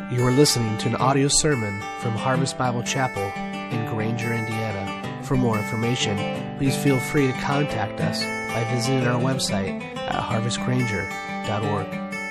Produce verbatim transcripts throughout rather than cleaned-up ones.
You are listening to an audio sermon from Harvest Bible Chapel in Granger, Indiana. For more information, please feel free to contact us by visiting our website at harvest granger dot org.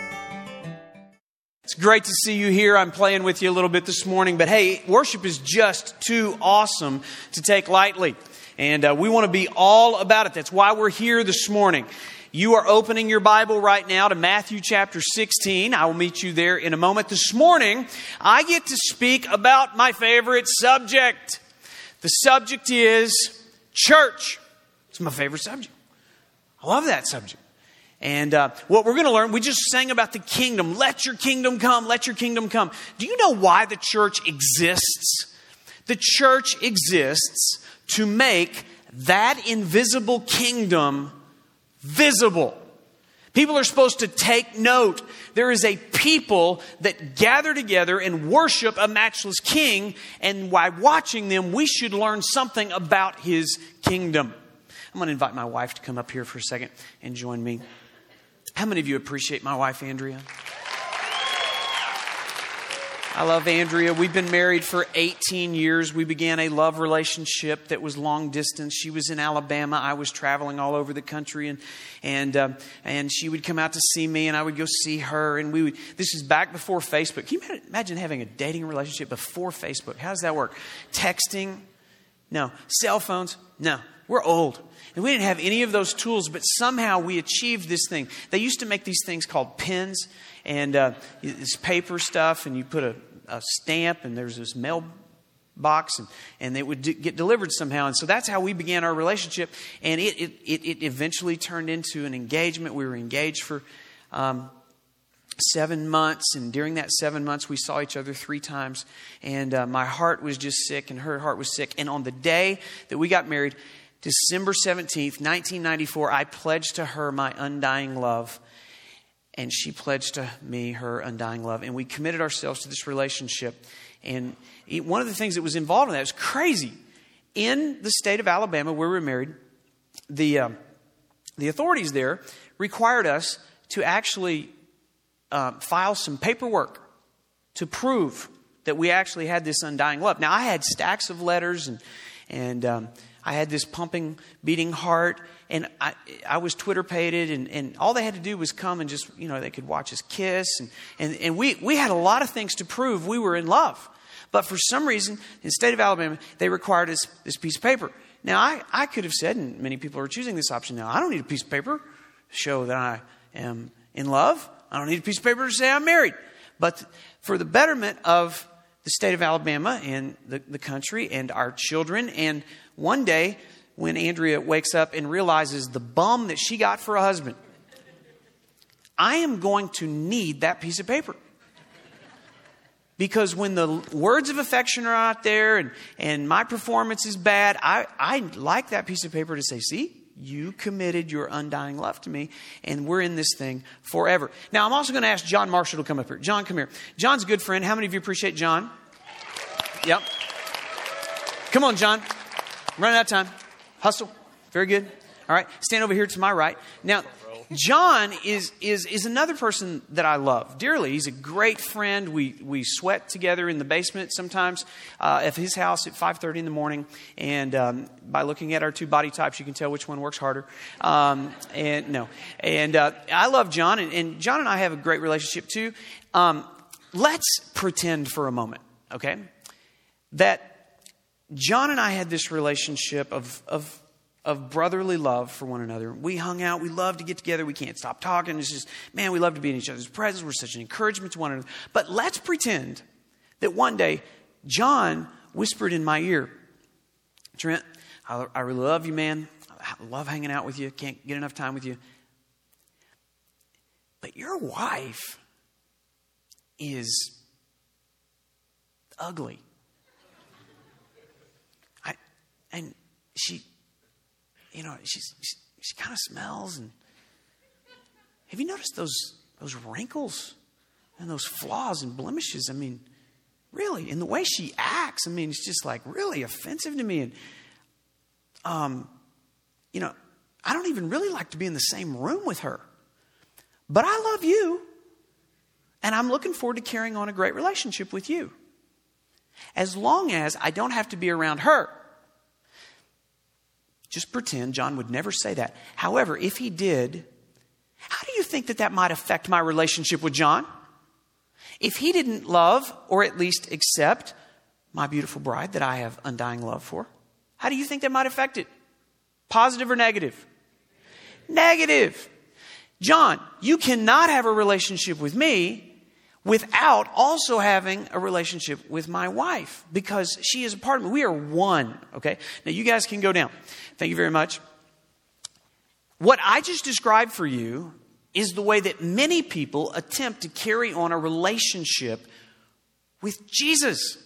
It's great to see you here. I'm playing with you a little bit this morning, but hey, worship is just too awesome to take lightly. And uh, we want to be all about it. That's why we're here this morning. You are opening your Bible right now to Matthew chapter sixteen. I will meet you there in a moment. This morning, I get to speak about my favorite subject. The subject is church. It's my favorite subject. I love that subject. And uh, what we're going to learn, we just sang about the kingdom. Let your kingdom come. Let your kingdom come. Do you know why the church exists? The church exists to make that invisible kingdom visible. People are supposed to take note. There is a people that gather together and worship a matchless king. And by watching them, we should learn something about his kingdom. I'm going to invite my wife to come up here for a second and join me. How many of you appreciate my wife, Andrea? I love Andrea. We've been married for eighteen years. We began a love relationship that was long distance. She was in Alabama. I was traveling all over the country, and and uh, and she would come out to see me, and I would go see her. And we would. This is back before Facebook. Can you imagine having a dating relationship before Facebook? How does that work? Texting? No. Cell phones? No. We're old. And we didn't have any of those tools, but somehow we achieved this thing. They used to make these things called pins, and uh, this paper stuff, and you put a, a stamp, and there's this mail box, and, and it would d- get delivered somehow. And so that's how we began our relationship. And it, it, it, it eventually turned into an engagement. We were engaged for um, seven months. And during that seven months, we saw each other three times. And uh, my heart was just sick, and her heart was sick. And on the day that we got married, December seventeenth, nineteen ninety-four, I pledged to her my undying love. And she pledged to me her undying love. And we committed ourselves to this relationship. And one of the things that was involved in that was crazy. In the state of Alabama where we were married, the, uh, the authorities there required us to actually uh, file some paperwork to prove that we actually had this undying love. Now, I had stacks of letters, and and um, I had this pumping, beating heart, and I, I was Twitter-pated, and, and all they had to do was come and just, you know, they could watch us kiss. And, and, and we, we had a lot of things to prove we were in love. But for some reason, in the state of Alabama, they required us this piece of paper. Now, I, I could have said, and many people are choosing this option now, I don't need a piece of paper to show that I am in love. I don't need a piece of paper to say I'm married. But for the betterment of the state of Alabama and the, the country and our children, and one day, when Andrea wakes up and realizes the bum that she got for a husband, I am going to need that piece of paper. Because when the words of affection are out there and, and my performance is bad, I, I like that piece of paper to say, see, you committed your undying love to me, and we're in this thing forever. Now, I'm also going to ask John Marshall to come up here. John, come here. John's a good friend. How many of you appreciate John? Yep. Come on, John. Running out of time. Hustle. Very good. All right. Stand over here to my right. Now, John is is is another person that I love dearly. He's a great friend. We we sweat together in the basement sometimes uh, at his house at five thirty in the morning. And um, by looking at our two body types, you can tell which one works harder. Um, and no. And uh, I love John. And, and John and I have a great relationship too. Um, let's pretend for a moment, okay, that John and I had this relationship of, of, of brotherly love for one another. We hung out. We love to get together. We can't stop talking. It's just, man, we love to be in each other's presence. We're such an encouragement to one another. But let's pretend that one day John whispered in my ear, Trent, I, I really love you, man. I love hanging out with you. Can't get enough time with you. But your wife is ugly. And she, you know, she's, she, she kind of smells. And have you noticed those those wrinkles and those flaws and blemishes? I mean, really, in the way she acts, I mean, it's just like really offensive to me. And, um, you know, I don't even really like to be in the same room with her. But I love you. And I'm looking forward to carrying on a great relationship with you. As long as I don't have to be around her. Just pretend John would never say that. However, if he did, how do you think that that might affect my relationship with John? If he didn't love, or at least accept, my beautiful bride that I have undying love for, how do you think that might affect it? Positive or negative? Negative. John, you cannot have a relationship with me without also having a relationship with my wife, because she is a part of me. We are one, okay? Now you guys can go down. Thank you very much. What I just described for you is the way that many people attempt to carry on a relationship with Jesus.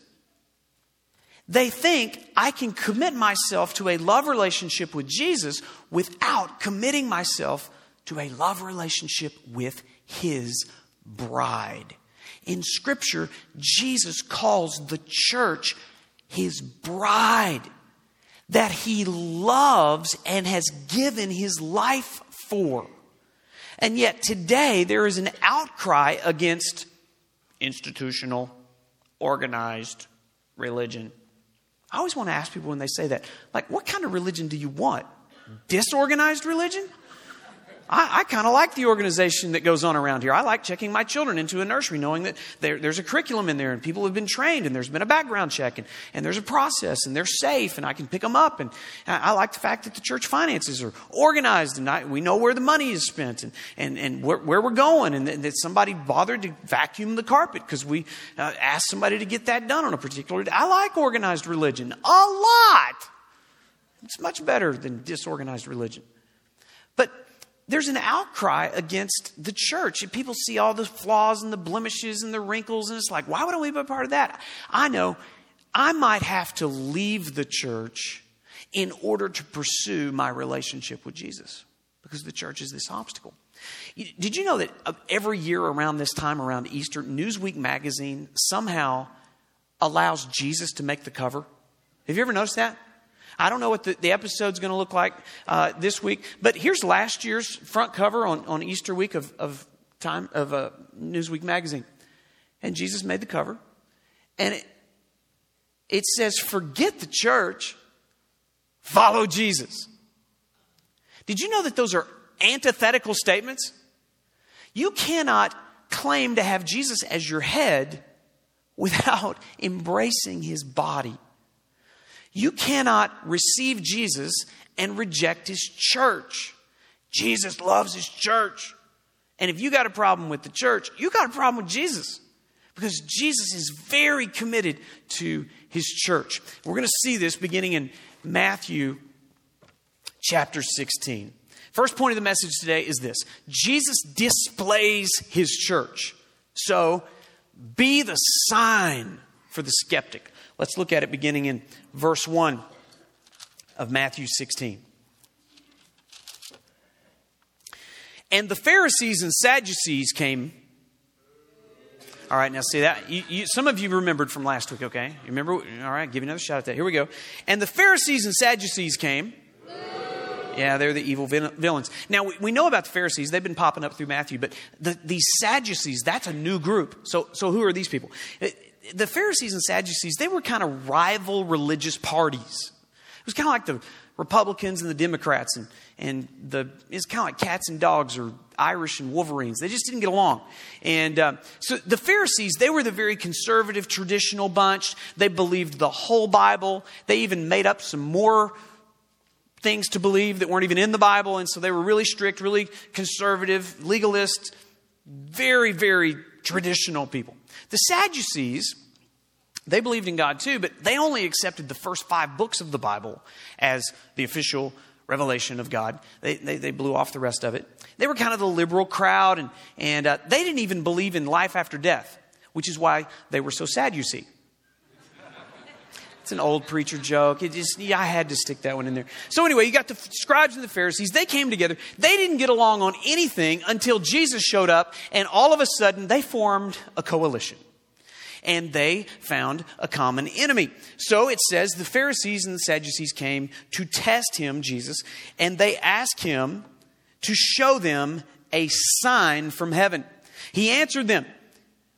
They think I can commit myself to a love relationship with Jesus without committing myself to a love relationship with his bride. In Scripture, Jesus calls the church his bride that he loves and has given his life for. And yet today there is an outcry against institutional, organized religion. I always want to ask people when they say that, like, what kind of religion do you want? Disorganized religion? I, I kind of like the organization that goes on around here. I like checking my children into a nursery, knowing that there, there's a curriculum in there and people have been trained and there's been a background check and, and there's a process and they're safe and I can pick them up. And I, I like the fact that the church finances are organized and I, we know where the money is spent and, and, and where, where we're going, and that, that somebody bothered to vacuum the carpet because we uh, asked somebody to get that done on a particular day. I like organized religion a lot. It's much better than disorganized religion. But there's an outcry against the church. And people see all the flaws and the blemishes and the wrinkles. And it's like, why would we be a part of that? I know I might have to leave the church in order to pursue my relationship with Jesus, because the church is this obstacle. Did you know that every year around this time, around Easter, Newsweek magazine somehow allows Jesus to make the cover? Have you ever noticed that? I don't know what the, the episode's going to look like uh, this week, but here's last year's front cover on, on Easter week of, of time of uh, Newsweek magazine, and Jesus made the cover, and it, it says, "Forget the church, follow Jesus." Did you know that those are antithetical statements? You cannot claim to have Jesus as your head without embracing his body. You cannot receive Jesus and reject his church. Jesus loves his church. And if you got a problem with the church, you got a problem with Jesus, because Jesus is very committed to his church. We're going to see this beginning in Matthew chapter sixteen. First point of the message today is this: Jesus displays his church. So be the sign for the skeptic. Let's look at it beginning in verse one of Matthew sixteen. And the Pharisees and Sadducees came. All right, now see that. You, you, some of you remembered from last week, okay? You remember? All right, give you another shot at that. Here we go. And the Pharisees and Sadducees came. Yeah, they're the evil villains. Now, we, we know about the Pharisees. They've been popping up through Matthew. But the, these Sadducees, that's a new group. So, so who are these people? The Pharisees and Sadducees, they were kind of rival religious parties. It was kind of like the Republicans and the Democrats, and, and the it's kind of like cats and dogs, or Irish and Wolverines. They just didn't get along. And uh, so the Pharisees, they were the very conservative, traditional bunch. They believed the whole Bible. They even made up some more things to believe that weren't even in the Bible. And so they were really strict, really conservative, legalist, very, very traditional people. The Sadducees, they believed in God too, but they only accepted the first five books of the Bible as the official revelation of God. They, they, they blew off the rest of it. They were kind of the liberal crowd, and, and uh, they didn't even believe in life after death, which is why they were so sad, you see. It's an old preacher joke. It just, yeah, I had to stick that one in there. So anyway, you got the scribes and the Pharisees. They came together. They didn't get along on anything until Jesus showed up, and all of a sudden they formed a coalition. And they found a common enemy. So it says the Pharisees and the Sadducees came to test him, Jesus, and they asked him to show them a sign from heaven. He answered them,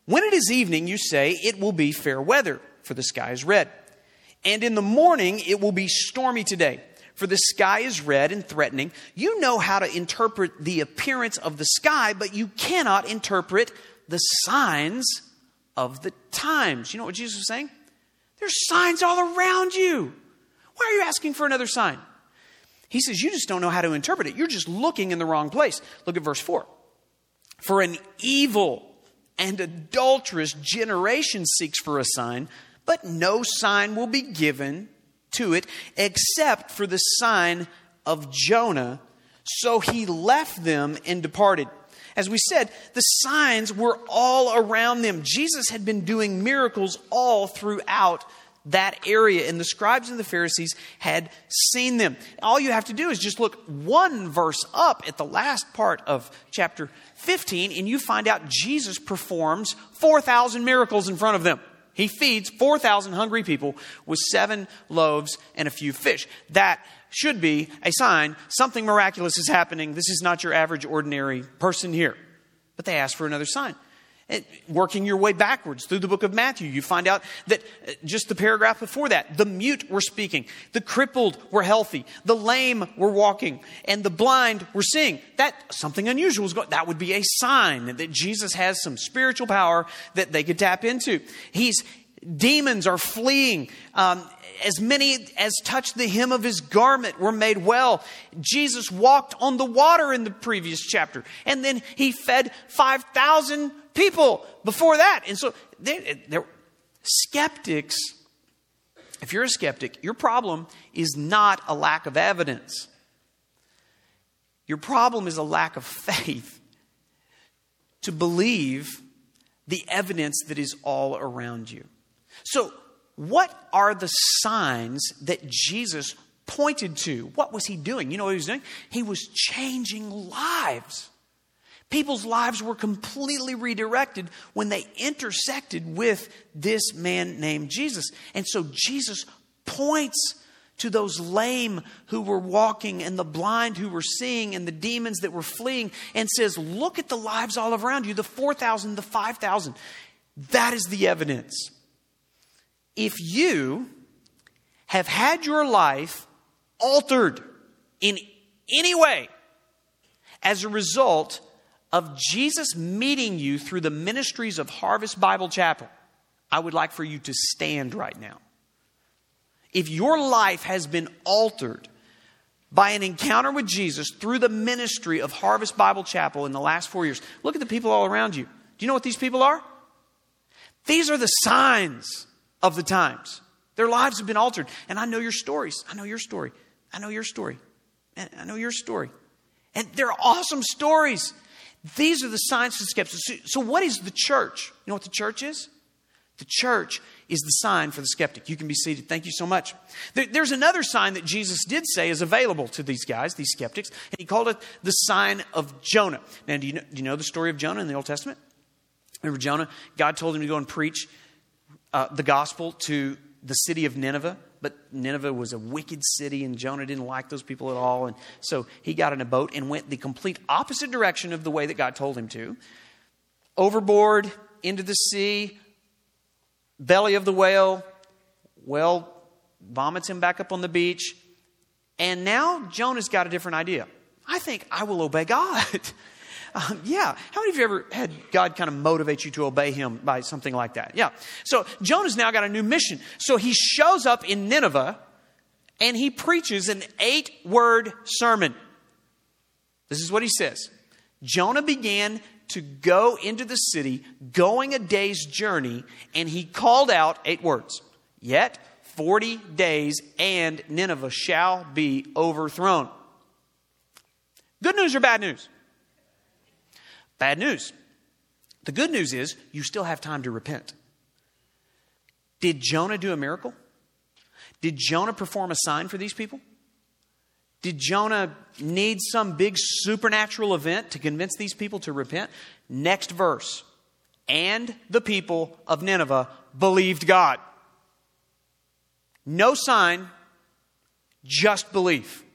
When it is evening, you say, it will be fair weather, for the sky is red. And in the morning, it will be stormy today, for the sky is red and threatening. You know how to interpret the appearance of the sky, but you cannot interpret the signs of the times. You know what Jesus was saying? There's signs all around you. Why are you asking for another sign? He says, you just don't know how to interpret it. You're just looking in the wrong place. Look at verse four. For an evil and adulterous generation seeks for a sign, but no sign will be given to it except for the sign of Jonah. So he left them and departed. As we said, the signs were all around them. Jesus had been doing miracles all throughout that area, and the scribes and the Pharisees had seen them. All you have to do is just look one verse up at the last part of chapter fifteen, and you find out Jesus performs four thousand miracles in front of them. He feeds four thousand hungry people with seven loaves and a few fish. That should be a sign something miraculous is happening. This is not your average, ordinary person here. But they asked for another sign. And working your way backwards through the book of Matthew, you find out that just the paragraph before that, the mute were speaking, the crippled were healthy, the lame were walking, and the blind were seeing. That something unusual was going. That would be a sign that Jesus has some spiritual power that they could tap into. He's demons are fleeing. Um, as many as touched the hem of his garment were made well. Jesus walked on the water in the previous chapter, and then he fed five thousand people before that. And so they, they're skeptics. If you're a skeptic, your problem is not a lack of evidence. Your problem is a lack of faith to believe the evidence that is all around you. So, what are the signs that Jesus pointed to? What was he doing? You know what he was doing? He was changing lives. People's lives were completely redirected when they intersected with this man named Jesus. And so Jesus points to those lame who were walking and the blind who were seeing and the demons that were fleeing and says, look at the lives all around you, the four thousand, the five thousand. That is the evidence. If you have had your life altered in any way as a result of Jesus meeting you through the ministries of Harvest Bible Chapel, I would like for you to stand right now. If your life has been altered by an encounter with Jesus through the ministry of Harvest Bible Chapel in the last four years, look at the people all around you. Do you know what these people are? These are the signs of the times. Their lives have been altered. And I know your stories. I know your story. I know your story. And I know your story. And they're awesome stories. These are the signs of skeptics. So what is the church? You know what the church is? The church is the sign for the skeptic. You can be seated. Thank you so much. There, there's another sign that Jesus did say is available to these guys, these skeptics. And he called it the sign of Jonah. Now, do you know, do you know the story of Jonah in the Old Testament? Remember Jonah? God told him to go and preach Uh, the gospel to the city of Nineveh, but Nineveh was a wicked city and Jonah didn't like those people at all. And so he got in a boat and went the complete opposite direction of the way that God told him to. Overboard, into the sea, belly of the whale, whale vomits him back up on the beach. And now Jonah's got a different idea. I think I will obey God. Um, yeah. How many of you ever had God kind of motivate you to obey him by something like that? Yeah. So Jonah's now got a new mission. So he shows up in Nineveh and he preaches an eight-word sermon. This is what he says. Jonah began to go into the city, going a day's journey, and he called out eight words. Yet forty days and Nineveh shall be overthrown. Good news or bad news? Bad news. The good news is you still have time to repent. Did Jonah do a miracle? Did Jonah perform a sign for these people? Did Jonah need some big supernatural event to convince these people to repent? Next verse. And the people of Nineveh believed God. No sign, just belief.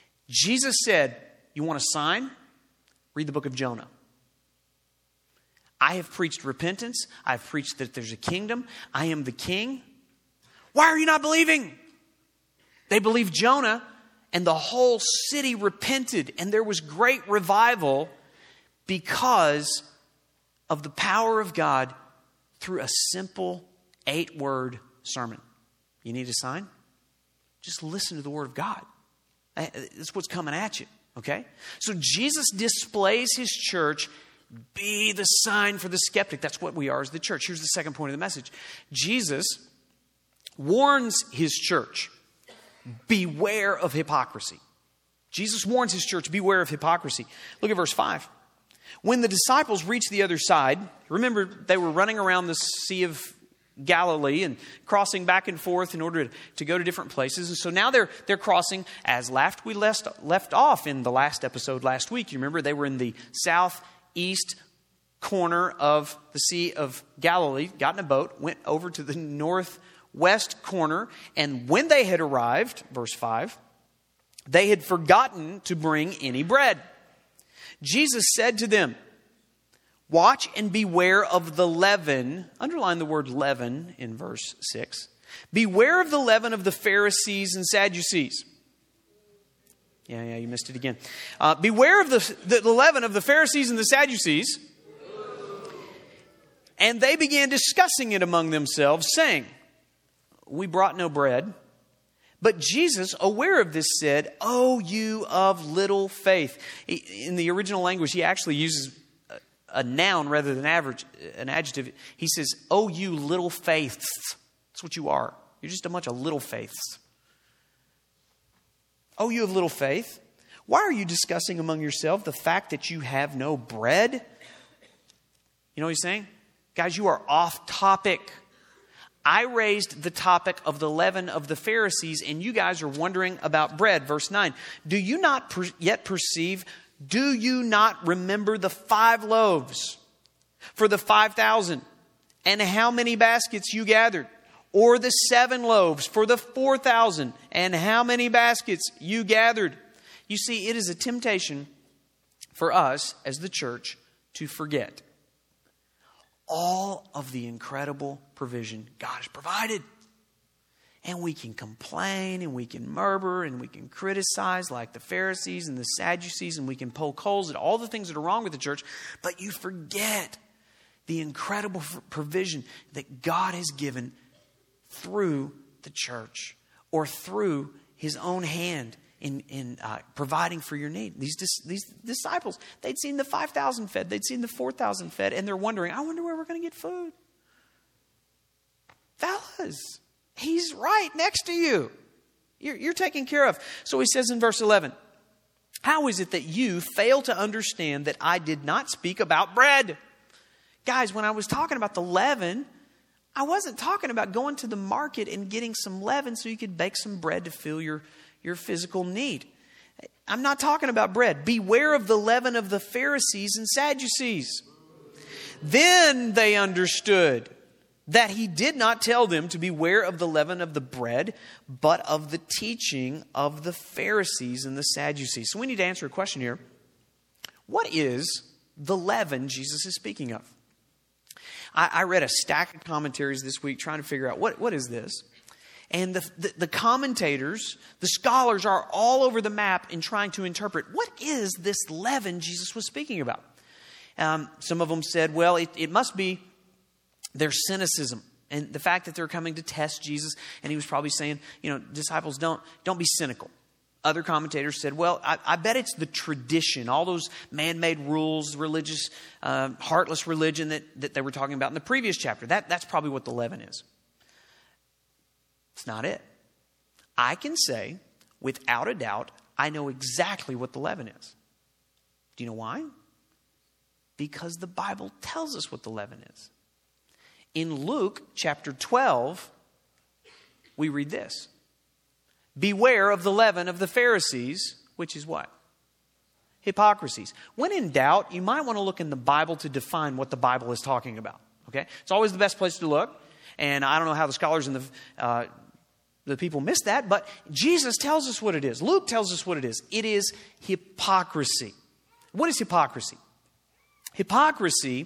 Jesus said, you want a sign? Read the book of Jonah. I have preached repentance. I've preached that there's a kingdom. I am the king. Why are you not believing? They believed Jonah, and the whole city repented, and there was great revival because of the power of God through a simple eight-word sermon. You need a sign? Just listen to the word of God. That's what's coming at you, okay? So Jesus displays his church. Be the sign for the skeptic. That's what we are as the church. Here's the second point of the message. Jesus warns his church, beware of hypocrisy. Jesus warns his church, beware of hypocrisy. Look at verse five. When the disciples reached the other side, remember they were running around the Sea of Galilee and crossing back and forth in order to go to different places. And so now they're they're crossing as last we left, left off in the last episode last week. You remember they were in the southeast corner of the Sea of Galilee, got in a boat, went over to the northwest corner. And when they had arrived, verse five, they had forgotten to bring any bread. Jesus said to them, watch and beware of the leaven. Underline the word leaven in verse six. Beware of the leaven of the Pharisees and Sadducees. Yeah, yeah, you missed it again. Uh, beware of the, the, the leaven of the Pharisees and the Sadducees. And they began discussing it among themselves, saying, we brought no bread. But Jesus, aware of this, said, "O you of little faith." In the original language, he actually uses a noun rather than average, an adjective. He says, "O you little faiths." That's what you are. You're just a bunch of little faiths. "O you of little faith, why are you discussing among yourselves the fact that you have no bread?" You know what he's saying? Guys, you are off topic. I raised the topic of the leaven of the Pharisees, and you guys are wondering about bread. Verse nine. Do you not per- yet perceive? Do you not remember the five loaves for the five thousand, and how many baskets you gathered? Or the seven loaves for the four thousand, and how many baskets you gathered? You see, it is a temptation for us as the church to forget all of the incredible provision God has provided. And we can complain and we can murmur and we can criticize like the Pharisees and the Sadducees, and we can poke holes at all the things that are wrong with the church. But you forget the incredible provision that God has given through the church or through his own hand in, in uh, providing for your need. These, these disciples, they'd seen the five thousand fed, they'd seen the four thousand fed, and they're wondering, I wonder where we're going to get food. Fellas, he's right next to you. You're, you're taken care of. So he says in verse eleven, how is it that you fail to understand that I did not speak about bread? Guys, when I was talking about the leaven, I wasn't talking about going to the market and getting some leaven so you could bake some bread to fill your, your physical need. I'm not talking about bread. Beware of the leaven of the Pharisees and Sadducees. Then they understood that he did not tell them to beware of the leaven of the bread, but of the teaching of the Pharisees and the Sadducees. So we need to answer a question here. What is the leaven Jesus is speaking of? I, I read a stack of commentaries this week trying to figure out what, what is this? And the, the, the commentators, the scholars are all over the map in trying to interpret what is this leaven Jesus was speaking about. Um, some of them said, well, it, it must be their cynicism and the fact that they're coming to test Jesus. And he was probably saying, you know, disciples, don't, don't be cynical. Other commentators said, well, I, I bet it's the tradition, all those man-made rules, religious, uh, heartless religion that, that they were talking about in the previous chapter. That, that's probably what the leaven is. It's not it. I can say, without a doubt, I know exactly what the leaven is. Do you know why? Because the Bible tells us what the leaven is. In Luke chapter twelve, we read this. Beware of the leaven of the Pharisees, which is what? Hypocrisies. When in doubt, you might want to look in the Bible to define what the Bible is talking about. Okay? It's always the best place to look. And I don't know how the scholars and the, uh, the people miss that, but Jesus tells us what it is. Luke tells us what it is. It is hypocrisy. What is hypocrisy? Hypocrisy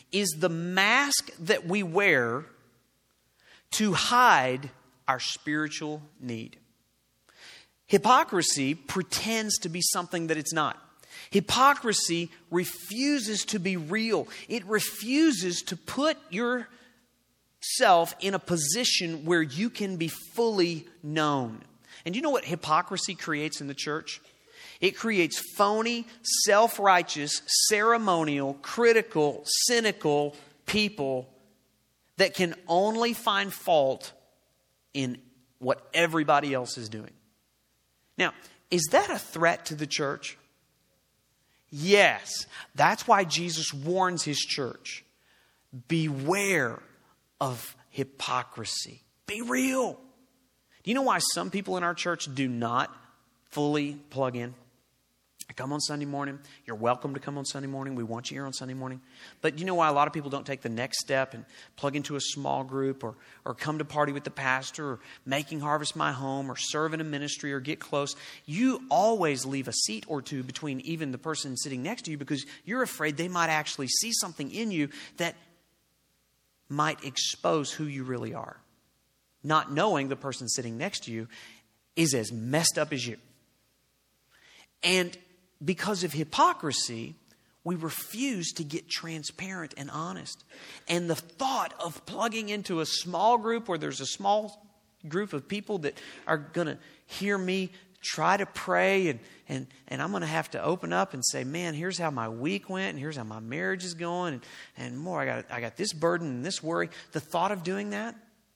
is the mask that we wear to hide our spiritual need. Hypocrisy pretends to be something that it's not. Hypocrisy refuses to be real. It refuses to put yourself in a position where you can be fully known. And you know what hypocrisy creates in the church? It creates phony, self-righteous, ceremonial, critical, cynical people that can only find fault in what everybody else is doing. Now, is that a threat to the church? Yes. That's why Jesus warns his church. Beware of hypocrisy. Be real. Do you know why some people in our church do not fully plug in? I come on Sunday morning. You're welcome to come on Sunday morning. We want you here on Sunday morning. But you know why a lot of people don't take the next step and plug into a small group or, or come to party with the pastor or making Harvest my home or serve in a ministry or get close? You always leave a seat or two between even the person sitting next to you because you're afraid they might actually see something in you that might expose who you really are. Not knowing the person sitting next to you is as messed up as you. And because of hypocrisy, we refuse to get transparent and honest. And the thought of plugging into a small group where there's a small group of people that are going to hear me try to pray and, and, and I'm going to have to open up and say, man, here's how my week went and here's how my marriage is going and, and more. I got, I got this burden and this worry. The thought of doing that,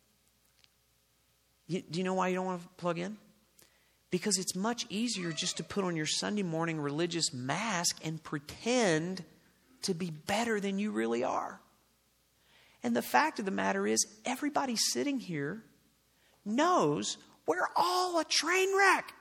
you, do you know why you don't want to plug in? Because it's much easier just to put on your Sunday morning religious mask and pretend to be better than you really are. And the fact of the matter is, everybody sitting here knows we're all a train wreck.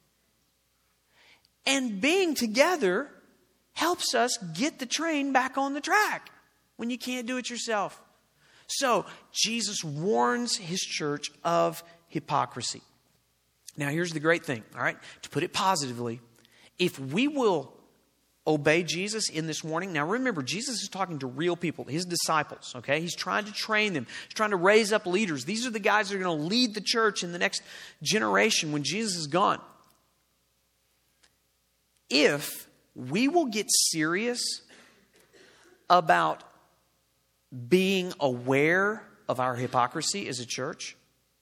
And being together helps us get the train back on the track when you can't do it yourself. So Jesus warns his church of hypocrisy. Now, here's the great thing, all right? To put it positively, if we will obey Jesus in this warning. Now, remember, Jesus is talking to real people, his disciples, okay? He's trying to train them. He's trying to raise up leaders. These are the guys that are going to lead the church in the next generation when Jesus is gone. If we will get serious about being aware of our hypocrisy as a church,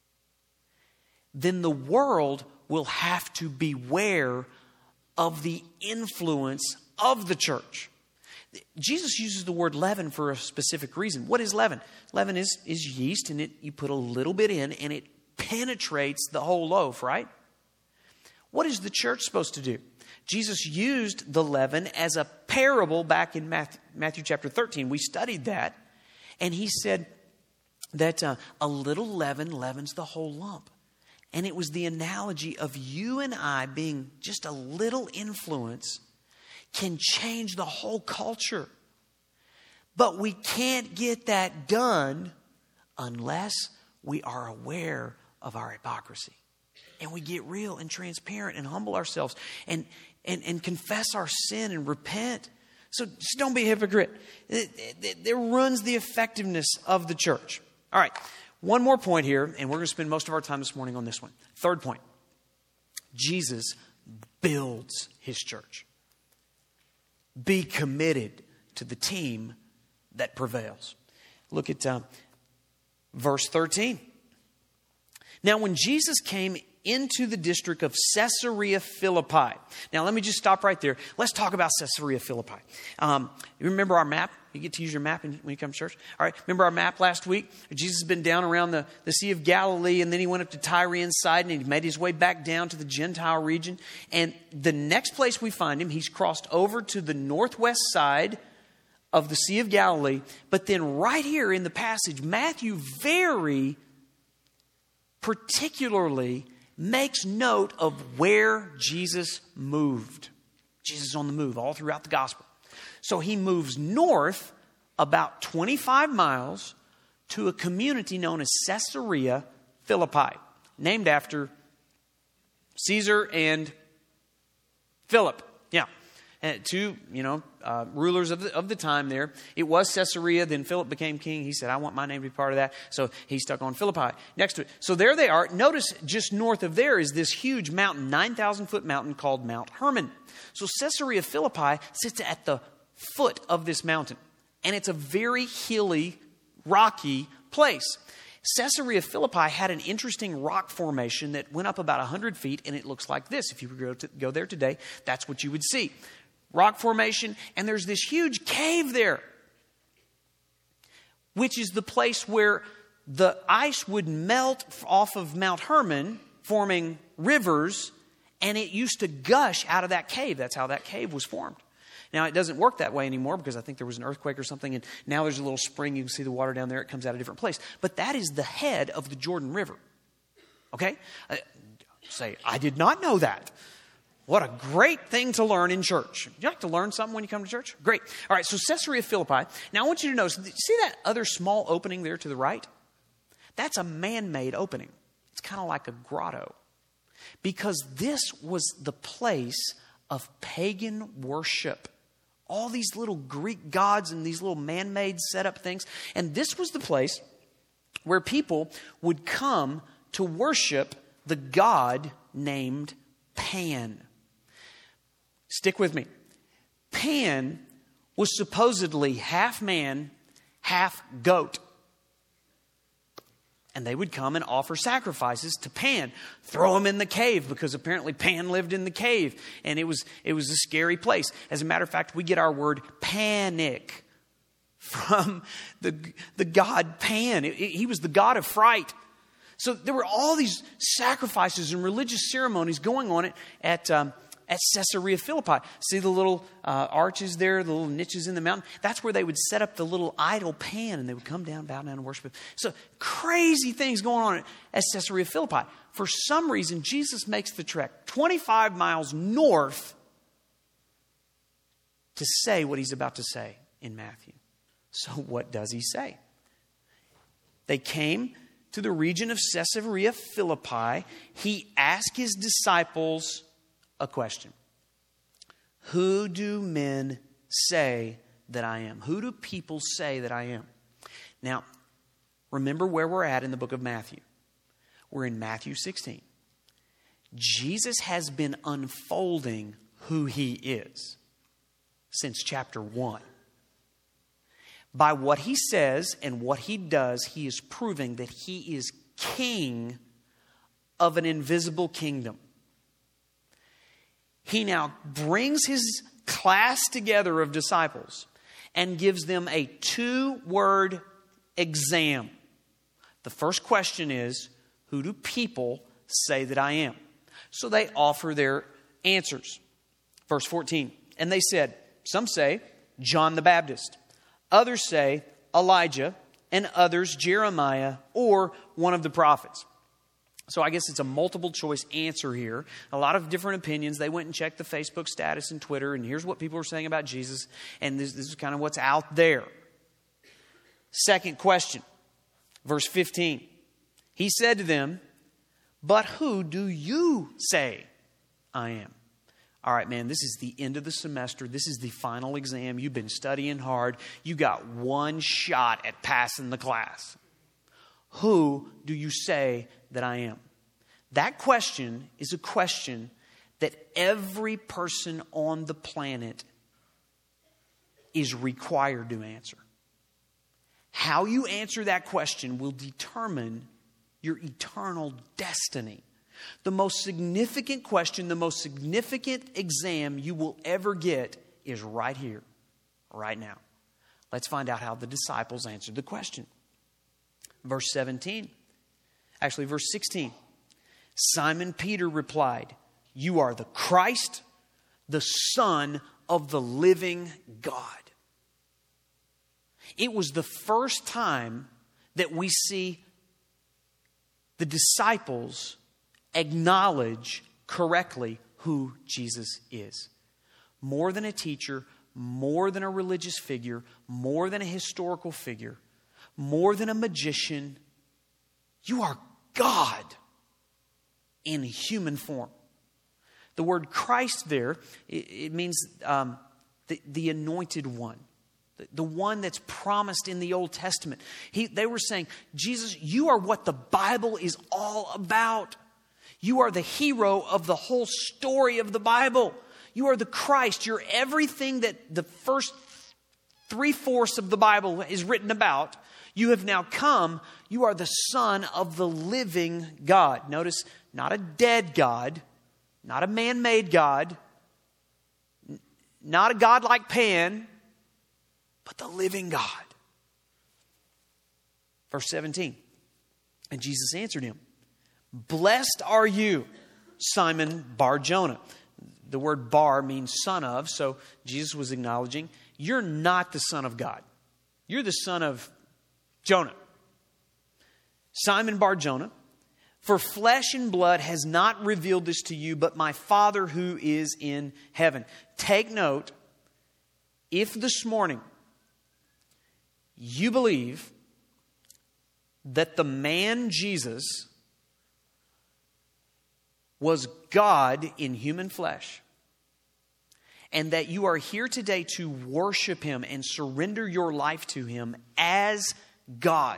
then the world will have to beware of the influence of the church. Jesus uses the word leaven for a specific reason. What is leaven? Leaven is, is yeast, and it you put a little bit in, and it penetrates the whole loaf, right? What is the church supposed to do? Jesus used the leaven as a parable back in Matthew, Matthew chapter thirteen. We studied that, and he said that uh, a little leaven leavens the whole lump. And it was the analogy of you and I being just a little influence can change the whole culture. But we can't get that done unless we are aware of our hypocrisy. And we get real and transparent and humble ourselves and, and, and confess our sin and repent. So just don't be a hypocrite. It, it, it ruins the effectiveness of the church. All right. One more point here, and we're going to spend most of our time this morning on this one. Third point. Jesus builds his church. Be committed to the team that prevails. Look at uh, verse thirteen. Now, when Jesus came into the district of Caesarea Philippi. Now, let me just stop right there. Let's talk about Caesarea Philippi. Um, you remember our map? You get to use your map when you come to church. All right. Remember our map last week? Jesus has been down around the, the Sea of Galilee, and then he went up to Tyre and Sidon, and he made his way back down to the Gentile region. And the next place we find him, he's crossed over to the northwest side of the Sea of Galilee. But then right here in the passage, Matthew very particularly makes note of where Jesus moved. Jesus is on the move all throughout the gospel. So he moves north about twenty-five miles to a community known as Caesarea Philippi, named after Caesar and Philip. Yeah. uh, two, you know, uh, rulers of the, of the time there. It was Caesarea. Then Philip became king. He said, I want my name to be part of that. So he stuck on Philippi next to it. So there they are. Notice just north of there is this huge mountain, nine thousand foot mountain called Mount Hermon. So Caesarea Philippi sits at the foot of this mountain. And it's a very hilly, rocky place. Caesarea Philippi had an interesting rock formation that went up about one hundred feet, and it looks like this. If you were to go, to go there today, that's what you would see. Rock formation, and there's this huge cave there, which is the place where the ice would melt off of Mount Hermon, forming rivers, and it used to gush out of that cave. That's how that cave was formed. Now, it doesn't work that way anymore because I think there was an earthquake or something, and now there's a little spring. You can see the water down there. It comes out a different place. But that is the head of the Jordan River. Okay? Uh, say, I did not know that. What a great thing to learn in church. Do you like to learn something when you come to church? Great. All right, so Caesarea Philippi. Now, I want you to notice, see that other small opening there to the right? That's a man-made opening. It's kind of like a grotto. Because this was the place of pagan worship. All these little Greek gods and these little man-made set-up things. And this was the place where people would come to worship the god named Pan. Stick with me. Pan was supposedly half man, half goat. And they would come and offer sacrifices to Pan. Throw him in the cave because apparently Pan lived in the cave. And it was, it was a scary place. As a matter of fact, we get our word panic from the, the god Pan. It, it, he was the god of fright. So there were all these sacrifices and religious ceremonies going on at, at, um, at Caesarea Philippi. See the little uh, arches there, the little niches in the mountain? That's where they would set up the little idol Pan, and they would come down, bow down, and worship him. So crazy things going on at Caesarea Philippi. For some reason, Jesus makes the trek twenty-five miles north to say what he's about to say in Matthew. So what does he say? They came to the region of Caesarea Philippi. He asked his disciples a question. Who do men say that I am? Who do people say that I am? Now, remember where we're at in the book of Matthew. We're in Matthew sixteen. Jesus has been unfolding who he is since chapter one. By what he says and what he does, he is proving that he is king of an invisible kingdom. He now brings his class together of disciples and gives them a two-word exam. The first question is, who do people say that I am? So they offer their answers. Verse fourteen, and they said, some say John the Baptist, others say Elijah, and others Jeremiah or one of the prophets. So I guess it's a multiple choice answer here. A lot of different opinions. They went and checked the Facebook status and Twitter, and here's what people are saying about Jesus. And this, this is kind of what's out there. Second question, verse fifteen. He said to them, but who do you say I am? All right, man, this is the end of the semester. This is the final exam. You've been studying hard. You got one shot at passing the class. Who do you say that I am? That question is a question that every person on the planet is required to answer. How you answer that question will determine your eternal destiny. The most significant question, the most significant exam you will ever get is right here, right now. Let's find out how the disciples answered the question. Verse seventeen. Actually, verse sixteen. Simon Peter replied, you are the Christ, the Son of the living God. It was the first time that we see the disciples acknowledge correctly who Jesus is. More than a teacher, more than a religious figure, more than a historical figure, more than a magician, you are God in human form. The word Christ there, it, it means um, the, the anointed one. The, the one that's promised in the Old Testament. He, they were saying, Jesus, you are what the Bible is all about. You are the hero of the whole story of the Bible. You are the Christ. You're everything that the first three-fourths of the Bible is written about. You have now come. You are the Son of the living God. Notice, not a dead God, not a man-made God, not a God like Pan, but the living God. Verse seventeen. And Jesus answered him, "Blessed are you, Simon Bar-Jonah." The word bar means son of, so Jesus was acknowledging, you're not the Son of God. You're the son of Jonah. Simon Bar-Jonah, for flesh and blood has not revealed this to you, but my Father who is in heaven. Take note, if this morning you believe that the man Jesus was God in human flesh, and that you are here today to worship Him and surrender your life to Him as God,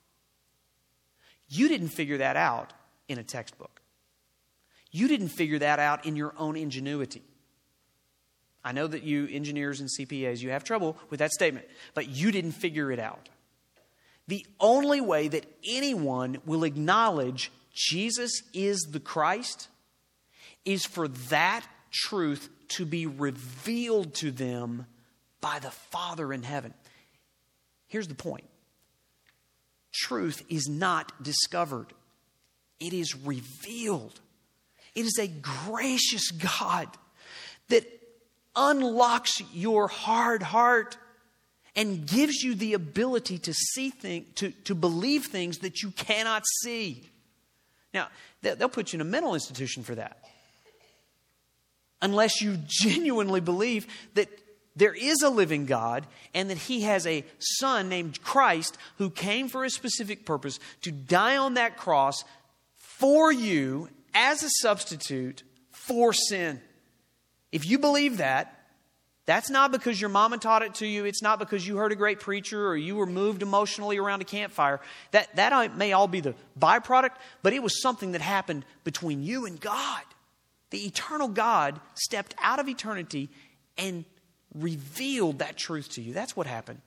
you didn't figure that out in a textbook. You didn't figure that out in your own ingenuity. I know that you engineers and C P As, you have trouble with that statement, but you didn't figure it out. The only way that anyone will acknowledge Jesus is the Christ is for that truth to be revealed to them by the Father in heaven. Here's the point. Truth is not discovered. It is revealed. It is a gracious God that unlocks your hard heart and gives you the ability to see things, to, to believe things that you cannot see. Now, they'll put you in a mental institution for that. Unless you genuinely believe that there is a living God and that He has a Son named Christ who came for a specific purpose to die on that cross for you as a substitute for sin. If you believe that, that's not because your mama taught it to you. It's not because you heard a great preacher or you were moved emotionally around a campfire. That, that may all be the byproduct, but it was something that happened between you and God. The eternal God stepped out of eternity and revealed that truth to you. That's what happened.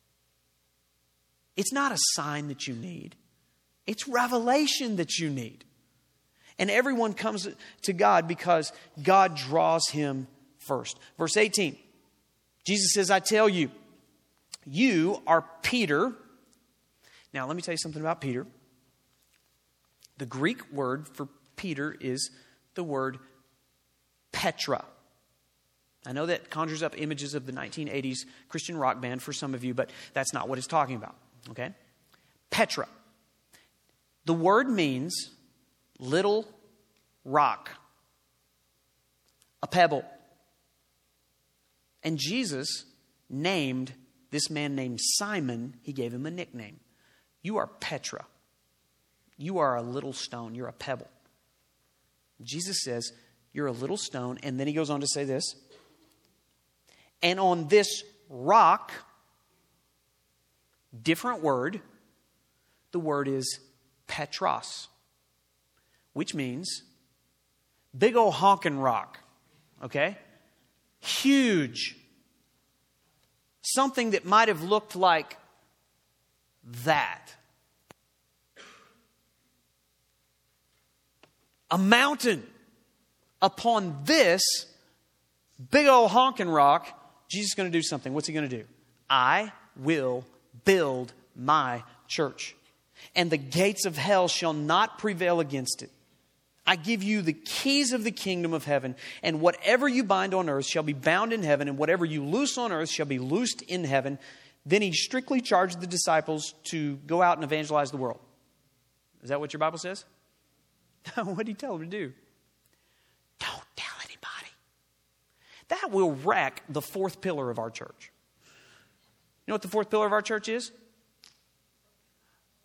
It's not a sign that you need. It's revelation that you need. And everyone comes to God because God draws him first. Verse eighteen. Jesus says, I tell you, you are Peter. Now, let me tell you something about Peter. The Greek word for Peter is the word Petra. I know that conjures up images of the nineteen eighties Christian rock band for some of you, but that's not what it's talking about. Okay? Petra. The word means little rock, a pebble. And Jesus named this man named Simon, he gave him a nickname. You are Petra. You are a little stone. You're a pebble. Jesus says, you're a little stone. And then he goes on to say this. And on this rock, different word, the word is Petros, which means big old honking rock. Okay? Huge. Something that might have looked like that. A mountain. Upon this big old honking rock, Jesus is going to do something. What's he going to do? I will build my church, and the gates of hell shall not prevail against it. I give you the keys of the kingdom of heaven, and whatever you bind on earth shall be bound in heaven, and whatever you loose on earth shall be loosed in heaven. Then he strictly charged the disciples to go out and evangelize the world. Is that what your Bible says? What did he tell them to do? Don't tell anybody. That will wreck the fourth pillar of our church. You know what the fourth pillar of our church is?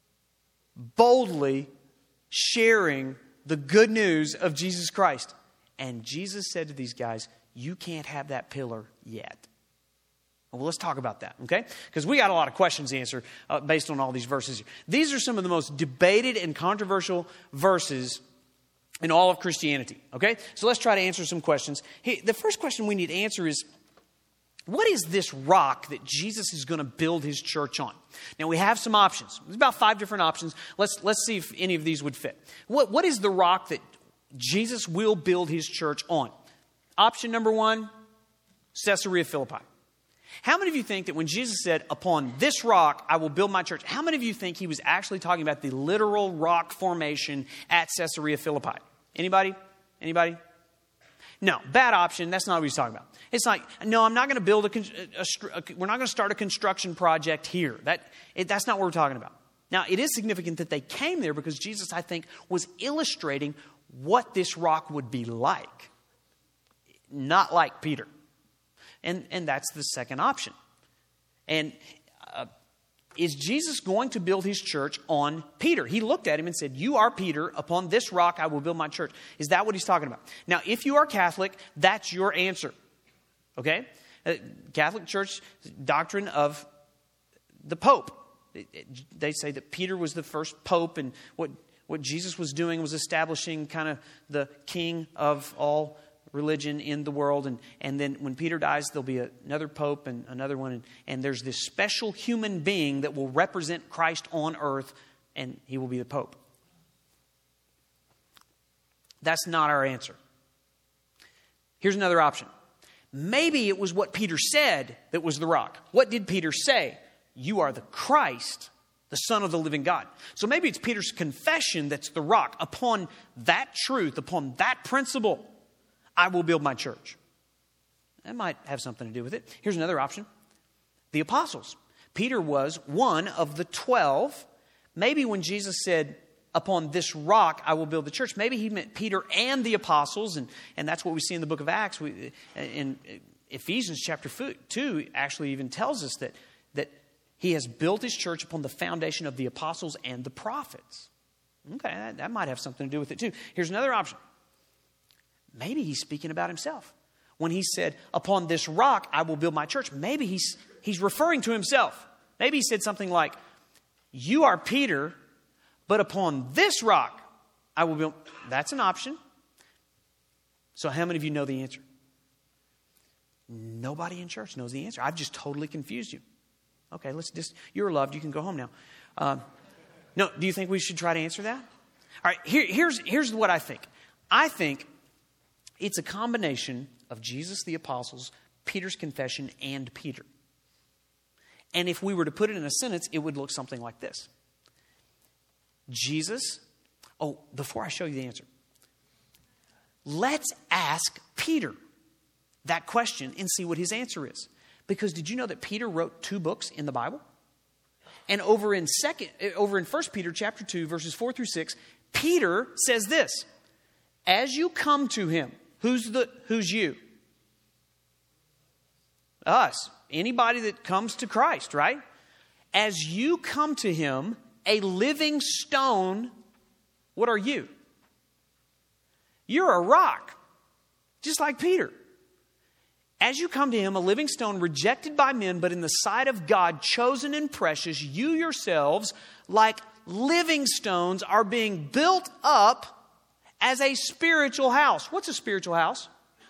Boldly sharing the good news of Jesus Christ. And Jesus said to these guys, you can't have that pillar yet. Well, let's talk about that, okay? Because we got a lot of questions to answer uh, based on all these verses here. These are some of the most debated and controversial verses in all of Christianity, okay? So let's try to answer some questions. Hey, the first question we need to answer is, what is this rock that Jesus is going to build his church on? Now, we have some options. There's about five different options. Let's, let's see if any of these would fit. What, what is the rock that Jesus will build his church on? Option number one, Caesarea Philippi. How many of you think that when Jesus said, upon this rock I will build my church, how many of you think he was actually talking about the literal rock formation at Caesarea Philippi? Anybody? Anybody? No, bad option. That's not what he's talking about. It's like, no, I'm not going to build a, a, a we're not going to start a construction project here. That it, that's not what we're talking about. Now, it is significant that they came there because Jesus, I think, was illustrating what this rock would be like. Not like Peter. And, and that's the second option. And uh, is Jesus going to build his church on Peter? He looked at him and said, you are Peter. Upon this rock I will build my church. Is that what he's talking about? Now, if you are Catholic, that's your answer. Okay? Uh, Catholic Church doctrine of the Pope. It, it, they say that Peter was the first Pope, and what, what Jesus was doing was establishing kind of the king of all religion in the world, and, and then when Peter dies, there'll be a, another pope and another one, and, and there's this special human being that will represent Christ on earth, and he will be the pope. That's not our answer. Here's another option. Maybe it was what Peter said that was the rock. What did Peter say? You are the Christ, the Son of the living God. So maybe it's Peter's confession that's the rock. Upon that truth, upon that principle, I will build my church. That might have something to do with it. Here's another option. The apostles. Peter was one of the twelve. Maybe when Jesus said, upon this rock I will build the church, maybe he meant Peter and the apostles. And, and that's what we see in the book of Acts. We, in Ephesians chapter two actually even tells us that, that he has built his church upon the foundation of the apostles and the prophets. Okay, that, that might have something to do with it too. Here's another option. Maybe he's speaking about himself. When he said, upon this rock I will build my church, maybe he's, he's referring to himself. Maybe he said something like, you are Peter, but upon this rock I will build. That's an option. So how many of you know the answer? Nobody in church knows the answer. I've just totally confused you. Okay, let's just, you're loved. You can go home now. Uh, no, do you think we should try to answer that? All right, here, here's, here's what I think. I think it's a combination of Jesus, the apostles, Peter's confession, and Peter. And if we were to put it in a sentence, it would look something like this. Jesus, oh, before I show you the answer, let's ask Peter that question and see what his answer is. Because did you know that Peter wrote two books in the Bible? And over in second, over in First Peter chapter two, verses four through six, Peter says this, as you come to him. Who's the who's you? Us. Anybody that comes to Christ, right? As you come to him, a living stone, what are you? You're a rock, just like Peter. As you come to him, a living stone rejected by men, but in the sight of God, chosen and precious, you yourselves, like living stones, are being built up as a spiritual house. What's a spiritual house?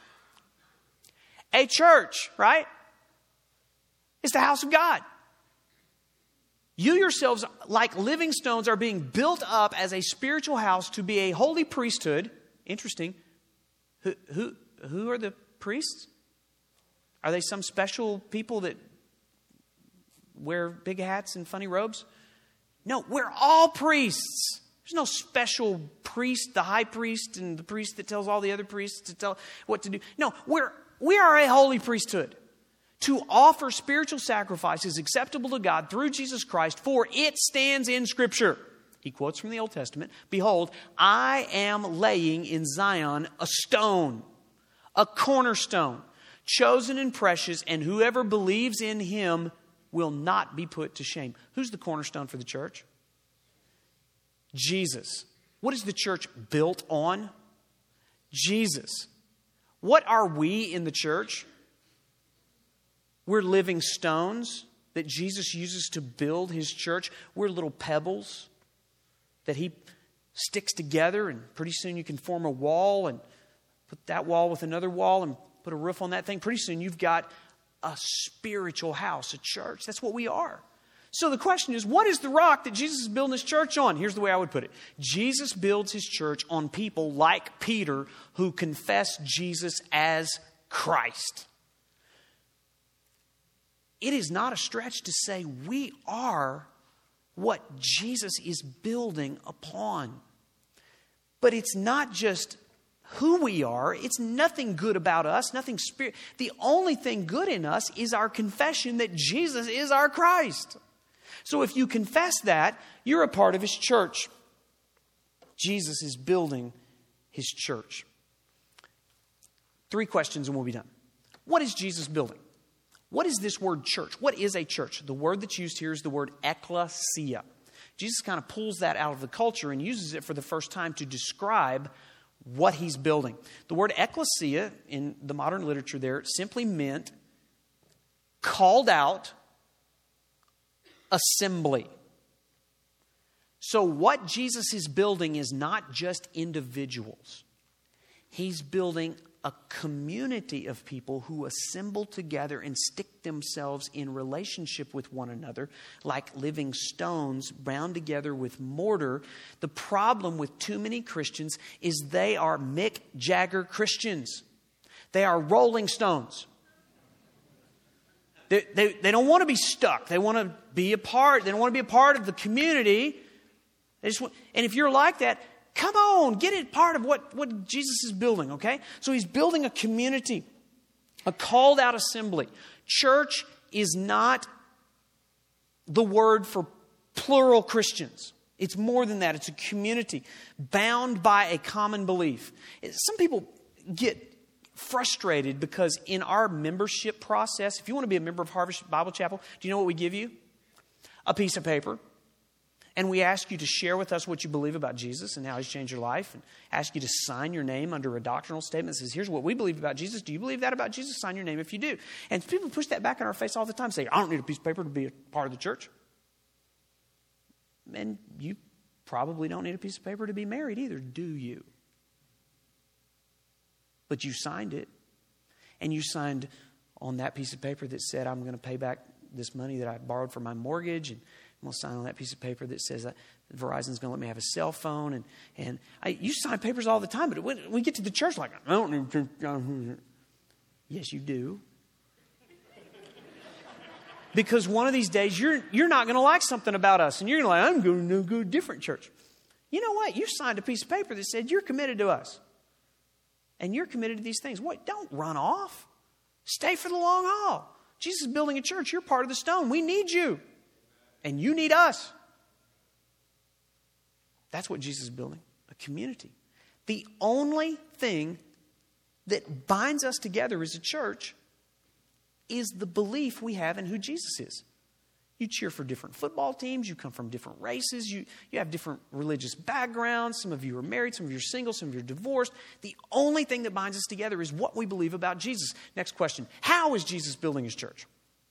A church, right? It's the house of God. You yourselves, like living stones, are being built up as a spiritual house to be a holy priesthood. Interesting. Who, who, who are the priests? Are they some special people that wear big hats and funny robes? No, we're all priests. There's no special priest, the high priest and the priest that tells all the other priests to tell what to do. No, we're, we are a holy priesthood to offer spiritual sacrifices acceptable to God through Jesus Christ, for it stands in Scripture. He quotes from the Old Testament, behold, I am laying in Zion a stone, a cornerstone, chosen and precious, and whoever believes in him will not be put to shame. Who's the cornerstone for the church? Jesus. What is the church built on? Jesus. What are we in the church? We're living stones that Jesus uses to build his church. We're little pebbles that he sticks together, and pretty soon you can form a wall and put that wall with another wall and put a roof on that thing. Pretty soon you've got a spiritual house, a church. That's what we are. So the question is, what is the rock that Jesus is building his church on? Here's the way I would put it. Jesus builds his church on people like Peter who confess Jesus as Christ. It is not a stretch to say we are what Jesus is building upon. But it's not just who we are. It's nothing good about us, nothing spirit. The only thing good in us is our confession that Jesus is our Christ. So if you confess that, you're a part of his church. Jesus is building his church. Three questions and we'll be done. What is Jesus building? What is this word church? What is a church? The word that's used here is the word ecclesia. Jesus kind of pulls that out of the culture and uses it for the first time to describe what he's building. The word ecclesia in the modern literature there simply meant called out assembly. So what Jesus is building is not just individuals. He's building a community of people who assemble together and stick themselves in relationship with one another like living stones bound together with mortar. The problem with too many Christians is they are Mick Jagger Christians. They are rolling stones. They, they, they don't want to be stuck. They want to be a part. They don't want to be a part of the community. They just want, and if you're like that, come on, get it part of what, what Jesus is building, okay? So he's building a community, a called out assembly. Church is not the word for plural Christians. It's more than that. It's a community bound by a common belief. Some people get frustrated because in our membership process, if you want to be a member of Harvest Bible Chapel, do you know what we give you? A piece of paper. And we ask you to share with us what you believe about Jesus and how he's changed your life, and ask you to sign your name under a doctrinal statement that says, here's what we believe about Jesus. Do you believe that about Jesus? Sign your name if you do. And people push that back in our face all the time, say, I don't need a piece of paper to be a part of the church. And you probably don't need a piece of paper to be married either, do you? But you signed it. And you signed on that piece of paper that said, I'm going to pay back this money that I borrowed for my mortgage, and I'm going to sign on that piece of paper that says that Verizon's going to let me have a cell phone. And, and I, you sign papers all the time, but when we get to the church, like, I don't need to. Yes, you do. Because one of these days, you're, you're not going to like something about us. And you're going to like, I'm going to go to a different church. You know what? You signed a piece of paper that said you're committed to us. And you're committed to these things. What? Don't run off. Stay for the long haul. Jesus is building a church. You're part of the stone. We need you. And you need us. That's what Jesus is building, a community. The only thing that binds us together as a church is the belief we have in who Jesus is. You cheer for different football teams. You come from different races. You, you have different religious backgrounds. Some of you are married. Some of you are single. Some of you are divorced. The only thing that binds us together is what we believe about Jesus. Next question. How is Jesus building his church?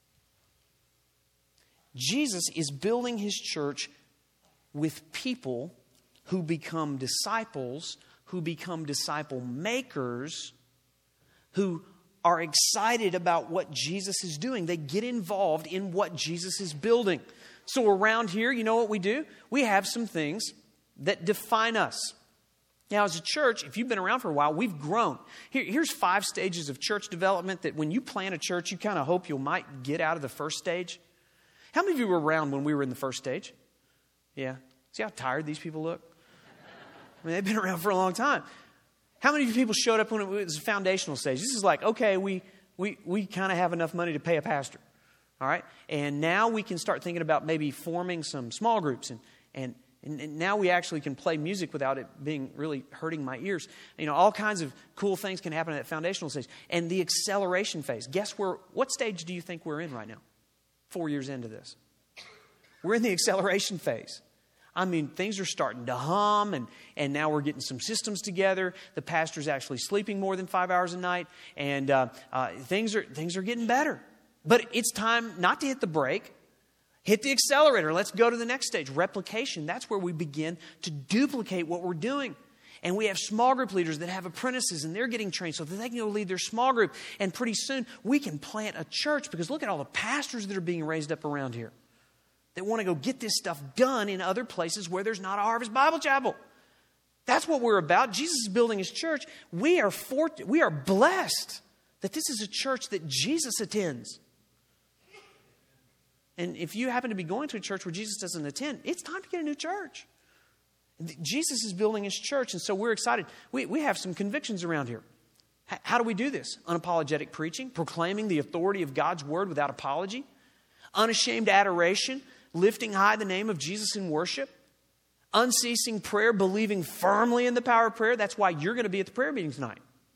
Jesus is building his church with people who become disciples, who become disciple makers, who are excited about what Jesus is doing. They get involved in what Jesus is building. So around here, you know what we do? We have some things that define us. Now, as a church, if you've been around for a while, we've grown. Here, here's five stages of church development that when you plant a church, you kind of hope you might get out of the first stage. How many of you were around when we were in the first stage? Yeah. See how tired these people look? I mean, they've been around for a long time. How many of you people showed up when it was a foundational stage? This is like, okay, we we we kind of have enough money to pay a pastor. All right? And now we can start thinking about maybe forming some small groups. And, and, and now we actually can play music without it being really hurting my ears. You know, all kinds of cool things can happen at that foundational stage. And the acceleration phase. Guess where? What stage do you think we're in right now? Four years into this. We're in the acceleration phase. I mean, things are starting to hum, and, and now we're getting some systems together. The pastor's actually sleeping more than five hours a night, and uh, uh, things are things are getting better. But it's time not to hit the brake. Hit the accelerator. Let's go to the next stage. Replication. That's where we begin to duplicate what we're doing. And we have small group leaders that have apprentices, and they're getting trained so that they can go lead their small group. And pretty soon, we can plant a church, because look at all the pastors that are being raised up around here that want to go get this stuff done in other places where there's not a Harvest Bible Chapel. That's what we're about. Jesus is building His church. We are fort- we are blessed that this is a church that Jesus attends. And if you happen to be going to a church where Jesus doesn't attend, it's time to get a new church. Jesus is building His church, and so we're excited. We, we have some convictions around here. H- how do we do this? Unapologetic preaching, proclaiming the authority of God's word without apology, unashamed adoration, lifting high the name of Jesus in worship, unceasing prayer, believing firmly in the power of prayer. That's why you're going to be at the prayer meeting tonight.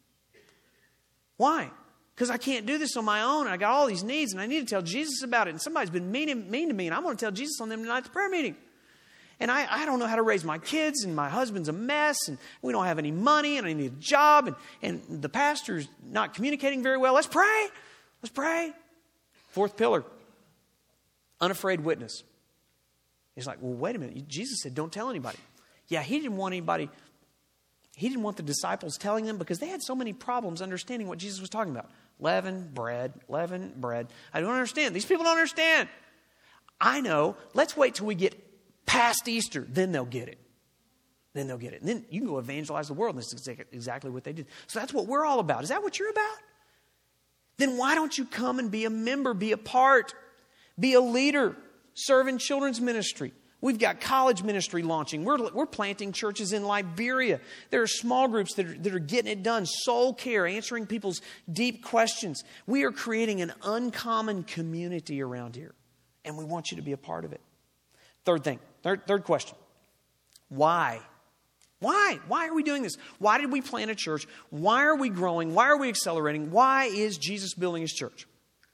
Why? Because I can't do this on my own, and I got all these needs, and I need to tell Jesus about it. And somebody's been mean, mean to me, and I want to tell Jesus on them tonight at the prayer meeting. And I, I don't know how to raise my kids, and my husband's a mess, and we don't have any money, and I need a job, and, and the pastor's not communicating very well. Let's pray. Let's pray. Fourth pillar, unafraid witness. He's like, well, wait a minute. Jesus said, don't tell anybody. Yeah, He didn't want anybody... He didn't want the disciples telling them, because they had so many problems understanding what Jesus was talking about. Leaven, bread, leaven, bread. I don't understand. These people don't understand. I know. Let's wait till we get past Easter. Then they'll get it. Then they'll get it. And then you can go evangelize the world. And that's exactly what they did. So that's what we're all about. Is that what you're about? Then why don't you come and be a member, be a part, be a leader, serve in children's ministry? We've got college ministry launching. We're, we're planting churches in Liberia. There are small groups that are, that are getting it done. Soul care, answering people's deep questions. We are creating an uncommon community around here. And we want you to be a part of it. Third thing, third, third question. Why? Why? Why are we doing this? Why did we plant a church? Why are we growing? Why are we accelerating? Why is Jesus building His church?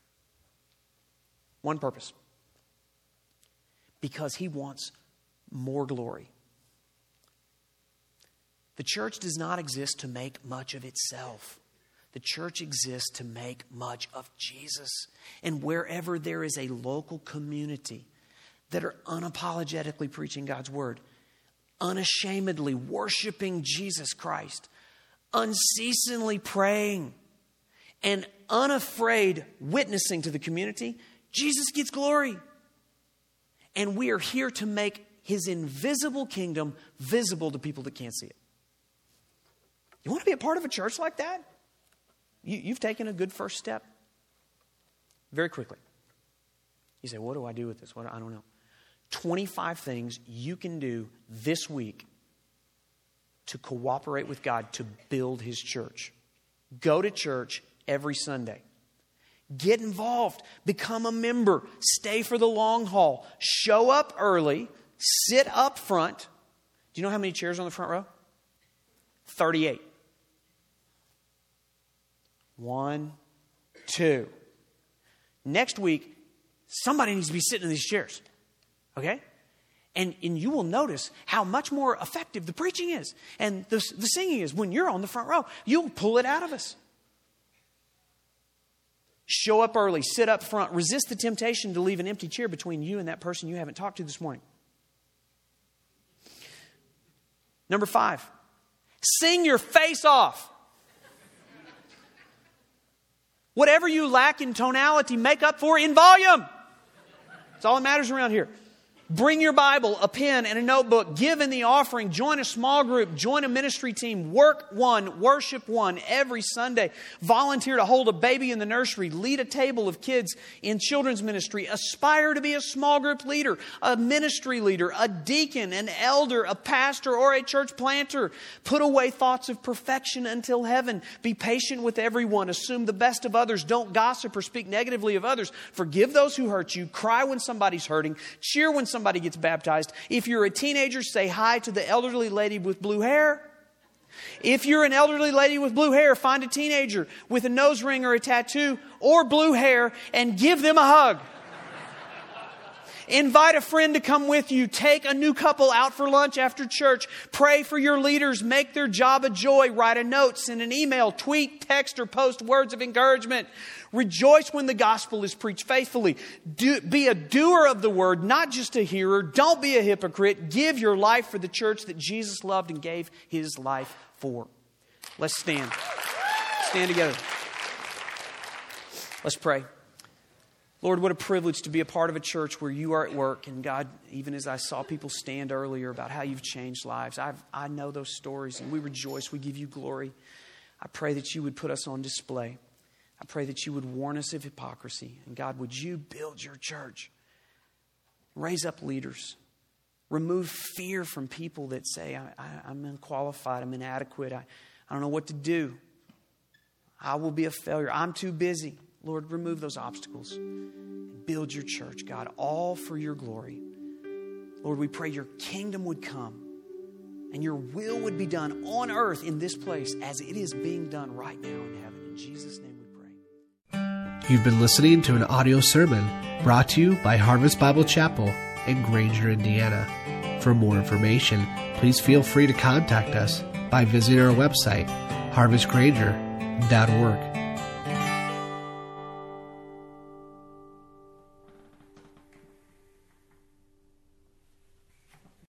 One purpose. Because He wants more glory. The church does not exist to make much of itself. The church exists to make much of Jesus. And wherever there is a local community that are unapologetically preaching God's word, unashamedly worshiping Jesus Christ, unceasingly praying, and unafraid witnessing to the community, Jesus gets glory. And we are here to make His invisible kingdom visible to people that can't see it. You want to be a part of a church like that? You, you've taken a good first step. Very quickly. You say, what do I do with this? What, I don't know. twenty-five things you can do this week to cooperate with God to build His church. Go to church every Sunday. Get involved. Become a member. Stay for the long haul. Show up early. Sit up front. Do you know how many chairs are on the front row? thirty-eight. One, two. Next week, somebody needs to be sitting in these chairs. Okay? And, and you will notice how much more effective the preaching is. And the, the singing is. When you're on the front row, you'll pull it out of us. Show up early, sit up front, resist the temptation to leave an empty chair between you and that person you haven't talked to this morning. Number five, sing your face off. Whatever you lack in tonality, make up for in volume. That's all that matters around here. Bring your Bible, a pen, and a notebook. Give in the offering. Join a small group. Join a ministry team. Work one. Worship one every Sunday. Volunteer to hold a baby in the nursery. Lead a table of kids in children's ministry. Aspire to be a small group leader, a ministry leader, a deacon, an elder, a pastor, or a church planter. Put away thoughts of perfection until heaven. Be patient with everyone. Assume the best of others. Don't gossip or speak negatively of others. Forgive those who hurt you. Cry when somebody's hurting. Cheer when somebody Somebody gets baptized. If you're a teenager, say hi to the elderly lady with blue hair. If you're an elderly lady with blue hair, find a teenager with a nose ring or a tattoo or blue hair and give them a hug. Invite a friend to come with you. Take a new couple out for lunch after church. Pray for your leaders. Make their job a joy. Write a note, send an email, tweet, text, or post words of encouragement. Rejoice when the gospel is preached faithfully. Do, be a doer of the word, not just a hearer. Don't be a hypocrite. Give your life for the church that Jesus loved and gave His life for. Let's stand. Stand together. Let's pray. Lord, what a privilege to be a part of a church where you are at work. And God, even as I saw people stand earlier about how you've changed lives, I've, I know those stories and we rejoice. We give you glory. I pray that you would put us on display. I pray that you would warn us of hypocrisy. And God, would you build your church? Raise up leaders. Remove fear from people that say, I, I, I'm unqualified, I'm inadequate, I, I don't know what to do. I will be a failure. I'm too busy. Lord, remove those obstacles and build your church, God, all for your glory. Lord, we pray your kingdom would come and your will would be done on earth in this place as it is being done right now in heaven. In Jesus' name we pray. You've been listening to an audio sermon brought to you by Harvest Bible Chapel in Granger, Indiana. For more information, please feel free to contact us by visiting our website, harvest granger dot org.